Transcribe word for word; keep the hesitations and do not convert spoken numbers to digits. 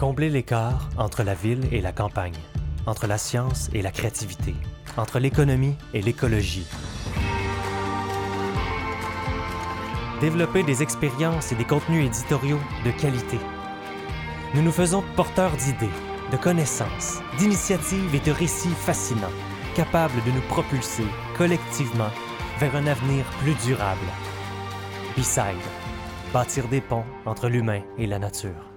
Combler l'écart entre la ville et la campagne, entre la science et la créativité, entre l'économie et l'écologie. Développer des expériences et des contenus éditoriaux de qualité. Nous nous faisons porteurs d'idées, de connaissances, d'initiatives et de récits fascinants, capables de nous propulser collectivement vers un avenir plus durable. B-Side, bâtir des ponts entre l'humain et la nature.